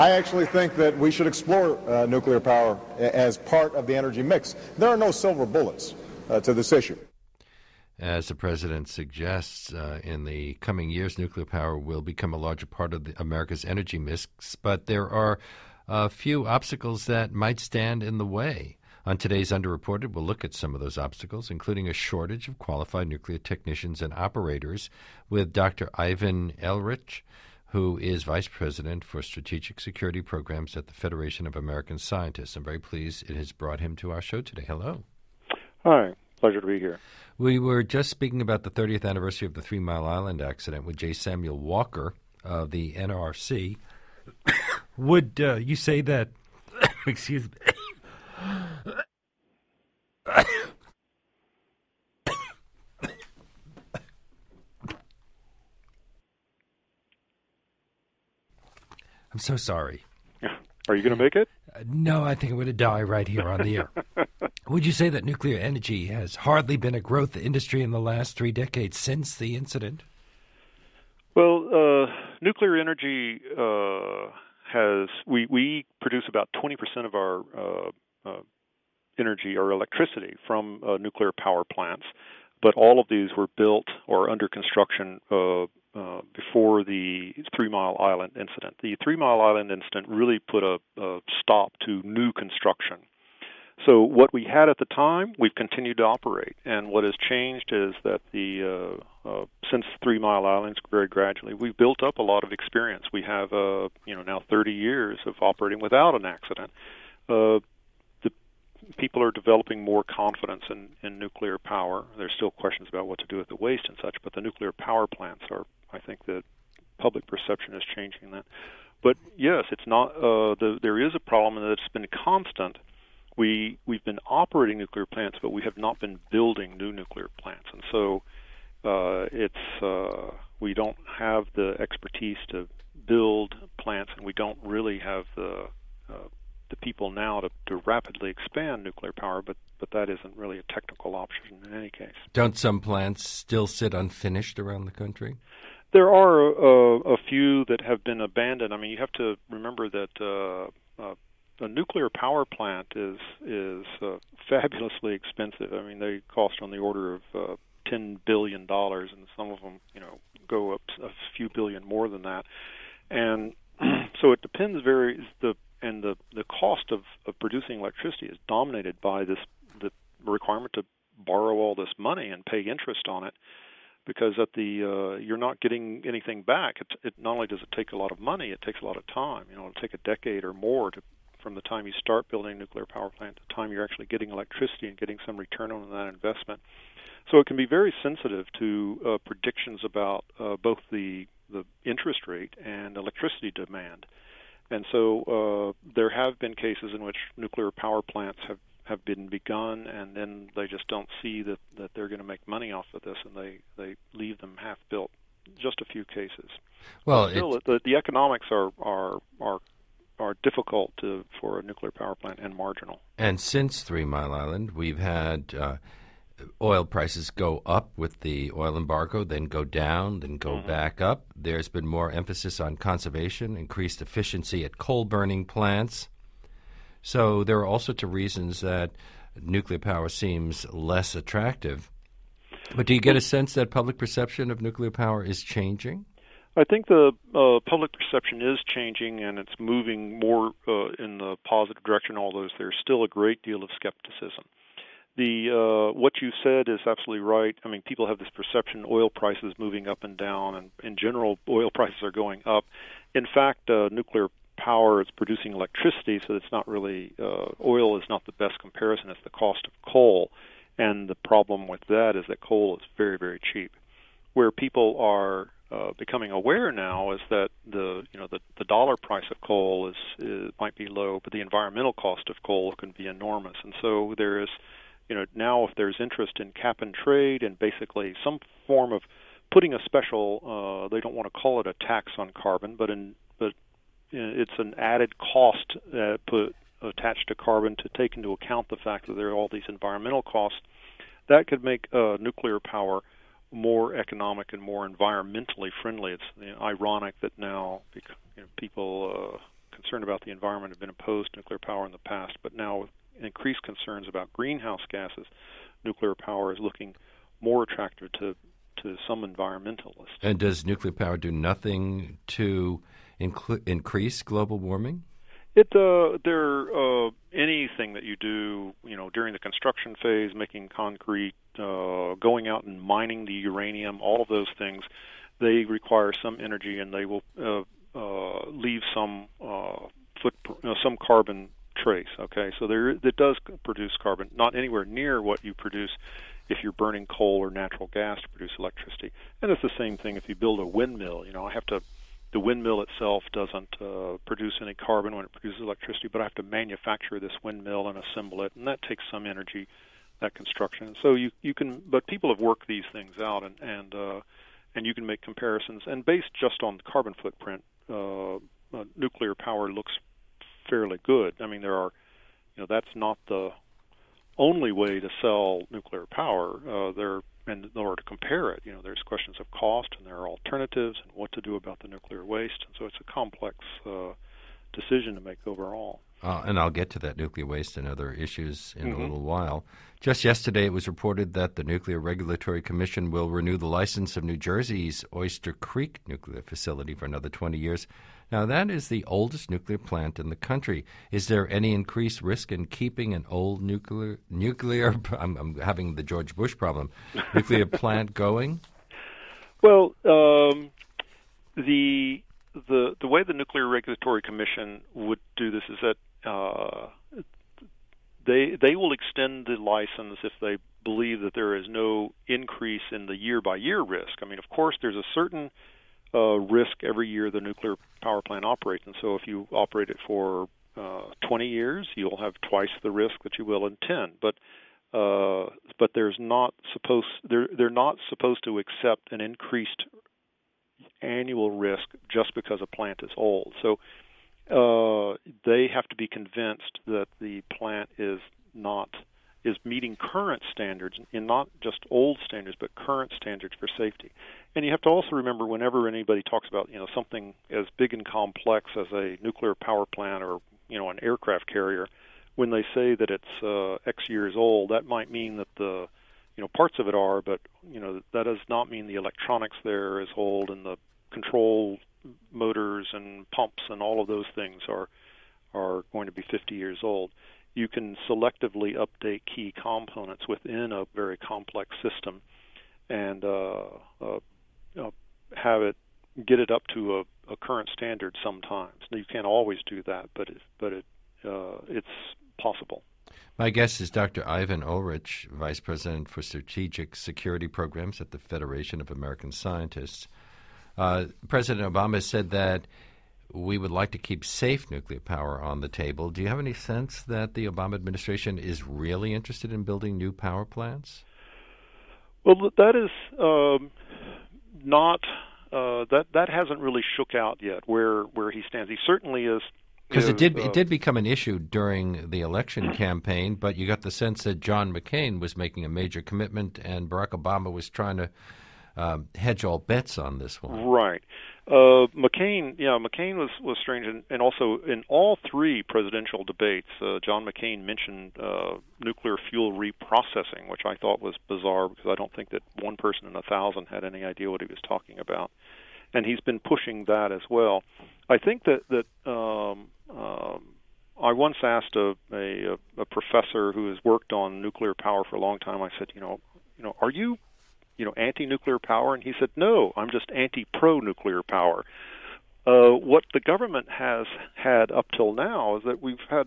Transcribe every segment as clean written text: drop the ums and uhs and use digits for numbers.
I actually think that we should explore nuclear power as part of the energy mix. There are no silver bullets to this issue. As the president suggests, in the coming years, nuclear power will become a larger part of America's energy mix, but there are a few obstacles that might stand in the way. On today's Underreported, we'll look at some of those obstacles, including a shortage of qualified nuclear technicians and operators, with Dr. Ivan Ehrlich, who is Vice President for Strategic Security Programs at the Federation of American Scientists. I'm very pleased it has brought him to our show today. Hello. Hi. Pleasure to be here. We were just speaking about the 30th anniversary of the 3 Mile Island accident with J. Samuel Walker of the NRC. Would you say that, excuse me, I'm so sorry. Are you going to make it? No, I think I'm going to die right here on the air. Would you say that nuclear energy has hardly been a growth industry in the last 3 decades since the incident? Well, nuclear energy we produce about 20% of our energy or electricity from nuclear power plants, but all of these were built or under construction before the 3 Mile Island incident. The 3 Mile Island incident really put a stop to new construction. So what we had at the time, we've continued to operate, and what has changed is that since 3 Mile Island, very gradually, we've built up a lot of experience. We have now 30 years of operating without an accident. The people are developing more confidence in nuclear power. There's still questions about what to do with the waste and such, but the nuclear power plants are, I think, the public perception is changing that. But yes, it's not. There is a problem that it's been constant. We've been operating nuclear plants, but we have not been building new nuclear plants, and so we don't have the expertise to build plants, and we don't really have the people now to rapidly expand nuclear power, but that isn't really a technical option in any case. Don't some plants still sit unfinished around the country? There are a few that have been abandoned. I mean, you have to remember that a nuclear power plant is fabulously expensive. I mean, they cost on the order of $10 billion, and some of them, go up a few billion more than that. And so it depends the cost of producing electricity is dominated by the requirement to borrow all this money and pay interest on it, because you're not getting anything back. It not only does it take a lot of money, it takes a lot of time. It'll take a decade or more from the time you start building a nuclear power plant to the time you're actually getting electricity and getting some return on that investment. So it can be very sensitive to predictions about both the interest rate and electricity demand. And so there have been cases in which nuclear power plants have been begun, and then they just don't see that they're going to make money off of this, and they leave them half-built. Just a few cases. Well, still, the economics are difficult for a nuclear power plant and marginal. And since 3 Mile Island, we've had oil prices go up with the oil embargo, then go down, then go back up. There's been more emphasis on conservation, increased efficiency at coal-burning plants. So there are all sorts of reasons that nuclear power seems less attractive. But do you get a sense that public perception of nuclear power is changing? I think the public perception is changing, and it's moving more in the positive direction, although there's still a great deal of skepticism. What you said is absolutely right. I mean, people have this perception oil prices moving up and down, and in general, oil prices are going up. In fact, nuclear power is producing electricity, so it's not really oil is not the best comparison. It's the cost of coal, and the problem with that is that coal is very, very cheap. Where people are becoming aware now is that the dollar price of coal might be low, but the environmental cost of coal can be enormous, and so there is. Now if there's interest in cap and trade and basically some form of putting a special, they don't want to call it a tax on carbon, but it's an added cost attached to carbon to take into account the fact that there are all these environmental costs, that could make nuclear power more economic and more environmentally friendly. It's ironic that now people concerned about the environment have been opposed to nuclear power in the past, but now with increased concerns about greenhouse gases, nuclear power is looking more attractive to some environmentalists. And does nuclear power do nothing to increase global warming? Anything that you do, during the construction phase, making concrete, going out and mining the uranium, all of those things, they require some energy, and they will leave some some carbon trace. Okay, so it does produce carbon, not anywhere near what you produce if you're burning coal or natural gas to produce electricity. And it's the same thing if you build a windmill. The windmill itself doesn't produce any carbon when it produces electricity, but I have to manufacture this windmill and assemble it, and that takes some energy, that construction. So you can, but people have worked these things out, and you can make comparisons. And based just on the carbon footprint, nuclear power looks fairly good. I mean, that's not the only way to sell nuclear power. And in order to compare it, there's questions of cost, and there are alternatives, and what to do about the nuclear waste. And so it's a complex decision to make overall. And I'll get to that nuclear waste and other issues in a little while. Just yesterday, it was reported that the Nuclear Regulatory Commission will renew the license of New Jersey's Oyster Creek nuclear facility for another 20 years. Now, that is the oldest nuclear plant in the country. Is there any increased risk in keeping an old nuclear I'm having the George Bush problem, nuclear plant going? Well, the way the Nuclear Regulatory Commission would do this is that they will extend the license if they believe that there is no increase in the year-by-year risk. I mean, of course, there's a certain risk every year the nuclear power plant operates, and so if you operate it for 20 years, you'll have twice the risk that you will in 10. But they're not supposed to accept an increased annual risk just because a plant is old. So they have to be convinced that the plant is meeting current standards, and not just old standards, but current standards for safety. And you have to also remember, whenever anybody talks about something as big and complex as a nuclear power plant or an aircraft carrier, when they say that it's X years old, that might mean that the parts of it are, but that does not mean the electronics there is old, and the control motors and pumps and all of those things are going to be 50 years old. You can selectively update key components within a very complex system and get it up to a current standard sometimes. Now, you can't always do that, but it's possible. My guest is Dr. Ivan Ulrich, Vice President for Strategic Security Programs at the Federation of American Scientists. President Obama said that we would like to keep safe nuclear power on the table. Do you have any sense that the Obama administration is really interested in building new power plants? Well, that is not that hasn't really shook out yet where he stands. He certainly is. Because it did become an issue during the election campaign, but you got the sense that John McCain was making a major commitment, and Barack Obama was trying to hedge all bets on this one. Right. McCain was strange, and also in all three presidential debates, John McCain mentioned nuclear fuel reprocessing, which I thought was bizarre because I don't think that one person in 1,000 had any idea what he was talking about, and he's been pushing that as well. I think that I once asked a professor who has worked on nuclear power for a long time. I said, are you anti-nuclear power? And he said, no, I'm just anti-pro-nuclear power. What the government has had up till now is that we've had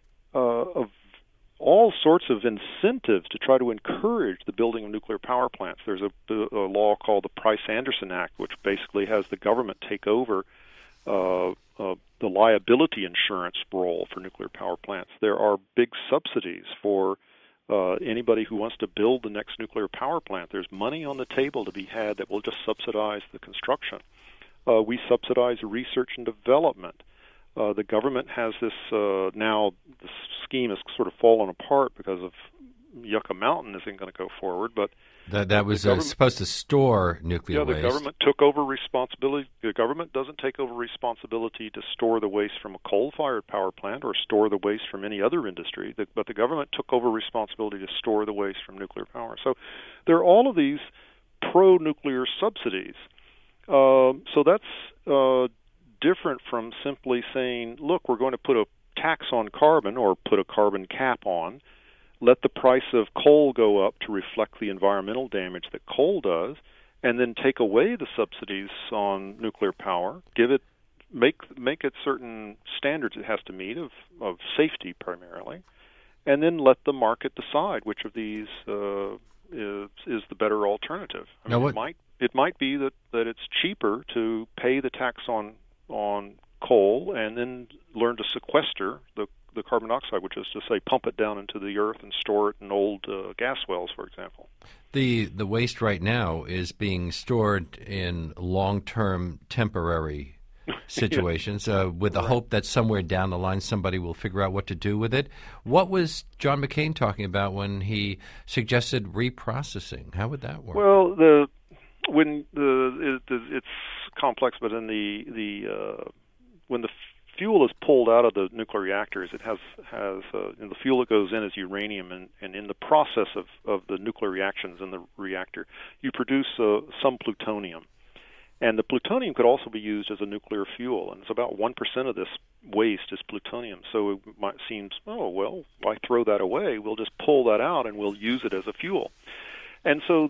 all sorts of incentives to try to encourage the building of nuclear power plants. There's a law called the Price-Anderson Act, which basically has the government take over the liability insurance role for nuclear power plants. There are big subsidies for anybody who wants to build the next nuclear power plant. There's money on the table to be had that will just subsidize the construction. We subsidize research and development. The government has this now. The scheme has sort of fallen apart because of Yucca Mountain isn't going to go forward, but that was supposed to store nuclear waste. The government took over responsibility. The government doesn't take over responsibility to store the waste from a coal-fired power plant or store the waste from any other industry, but the government took over responsibility to store the waste from nuclear power. So there are all of these pro-nuclear subsidies. So that's different from simply saying, look, we're going to put a tax on carbon or put a carbon cap on, let the price of coal go up to reflect the environmental damage that coal does, and then take away the subsidies on nuclear power, make it certain standards it has to meet of safety primarily, and then let the market decide which of these is the better alternative. I mean, it might be that it's cheaper to pay the tax on coal and then learn to sequester the carbon dioxide, which is to say pump it down into the earth and store it in old gas wells, for example. The waste right now is being stored in long-term temporary situations with the hope that somewhere down the line somebody will figure out what to do with it. What was John McCain talking about when he suggested reprocessing? How would that work? Well, it's complex, but in when the fuel is pulled out of the nuclear reactors, it has the fuel that goes in is uranium, and in the process of the nuclear reactions in the reactor, you produce some plutonium. And the plutonium could also be used as a nuclear fuel, and it's about 1% of this waste is plutonium. So it might seem, why throw that away? We'll just pull that out and we'll use it as a fuel. And so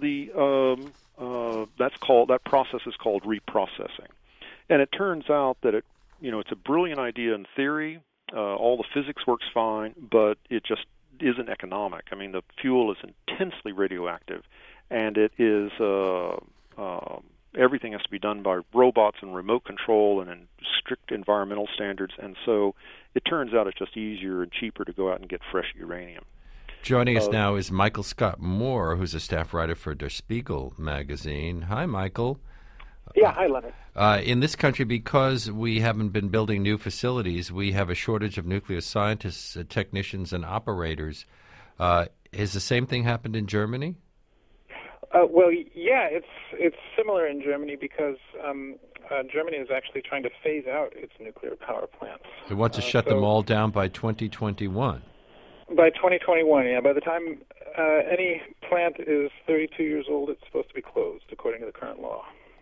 that process is called reprocessing. And it turns out that it's a brilliant idea in theory. All the physics works fine, but it just isn't economic. I mean, the fuel is intensely radioactive, and it is everything has to be done by robots and remote control and in strict environmental standards. And so it turns out it's just easier and cheaper to go out and get fresh uranium. Joining us now is Michael Scott Moore, who's a staff writer for Der Spiegel magazine. Hi, Michael. Yeah, hi, Leonard. In this country, because we haven't been building new facilities, we have a shortage of nuclear scientists, technicians, and operators. Has the same thing happened in Germany? Well, yeah, it's similar in Germany because Germany is actually trying to phase out its nuclear power plants. It wants to shut them all down by 2021. By 2021, yeah. By the time any plant is 32 years old, it's supposed to be closed, according to the current law.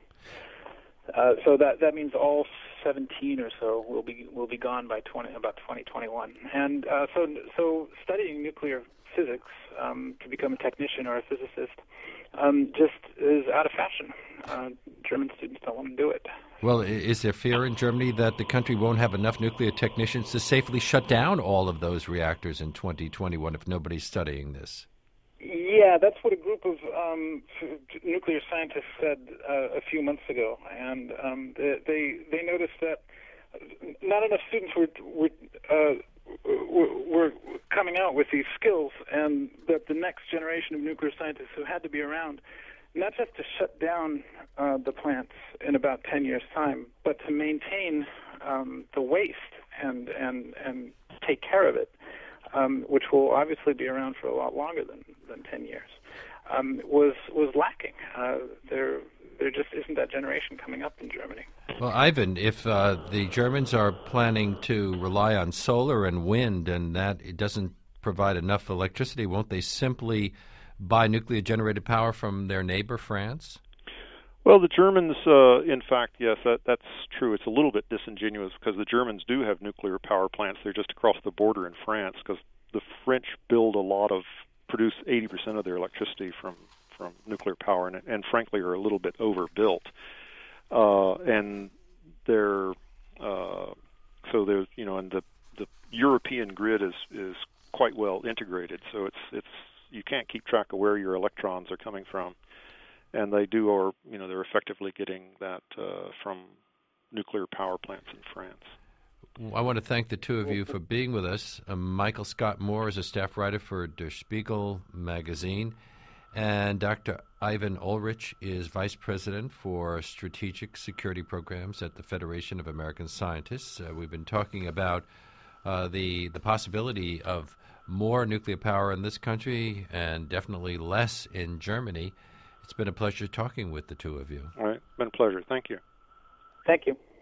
So that means all 17 or so will be gone by about 2021. And so studying nuclear physics to become a technician or a physicist just is out of fashion. German students don't want to do it. Well, is there fear in Germany that the country won't have enough nuclear technicians to safely shut down all of those reactors in 2021 if nobody's studying this? Yeah, that's what a group of nuclear scientists said a few months ago, and they noticed that not enough students were coming out with these skills, and that the next generation of nuclear scientists who had to be around, not just to shut down the plants in about 10 years' time, but to maintain the waste and take care of it, which will obviously be around for a lot longer than 10 years, was lacking. There just isn't that generation coming up in Germany. Well, Ivan, if the Germans are planning to rely on solar and wind and that it doesn't provide enough electricity, won't they simply buy nuclear-generated power from their neighbor, France? Well, the Germans, in fact, yes, that's true. It's a little bit disingenuous because the Germans do have nuclear power plants. They're just across the border in France because the French produce 80% of their electricity from nuclear power and frankly are a little bit overbuilt. And they're so there's and the European grid is quite well integrated. So it's you can't keep track of where your electrons are coming from, and they're effectively getting that from nuclear power plants in France. I want to thank the two of you for being with us. Michael Scott Moore is a staff writer for Der Spiegel magazine, and Dr. Ivan Ulrich is vice president for strategic security programs at the Federation of American Scientists. We've been talking about the possibility of more nuclear power in this country and definitely less in Germany. It's been a pleasure talking with the two of you. All right. Been a pleasure. Thank you. Thank you.